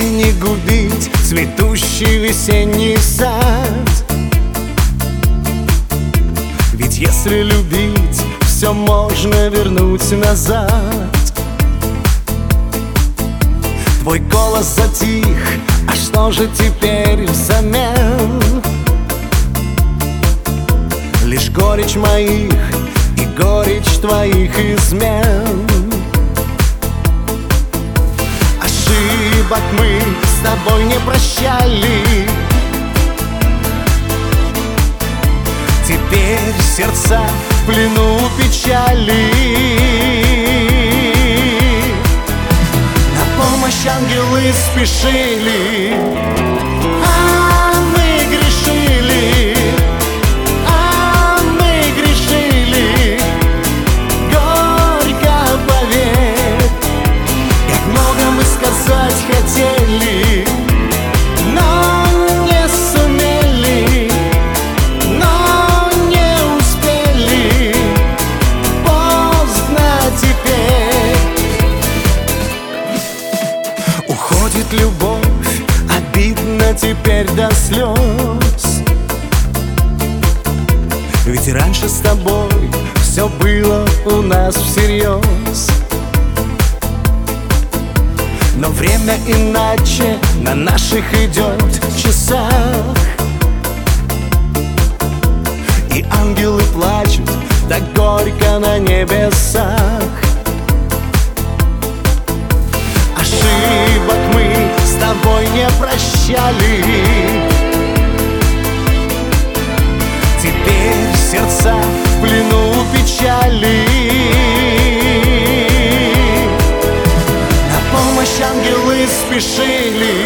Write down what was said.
не губить цветущий весенний сад. Ведь если любить, все можно вернуть назад. Твой голос затих, а что же теперь взамен? Лишь горечь моих и горечь твоих измен. Ошибок мы с тобой не прощали. Теперь сердца в плену печали. На помощь ангелы спешили, а мы грешили. Горько, поверь, как много мы сказать хотели, но не сумели, но не успели. Поздно теперь. Уходит любовь, обидно теперь до слез. Ведь раньше с тобой все было у нас всерьез. Но время иначе на наших идет часах, и ангелы плачут так горько на небесах. Ошибок мы с тобой не прощали. Теперь сердца в плену печали. На помощь ангелы спешили,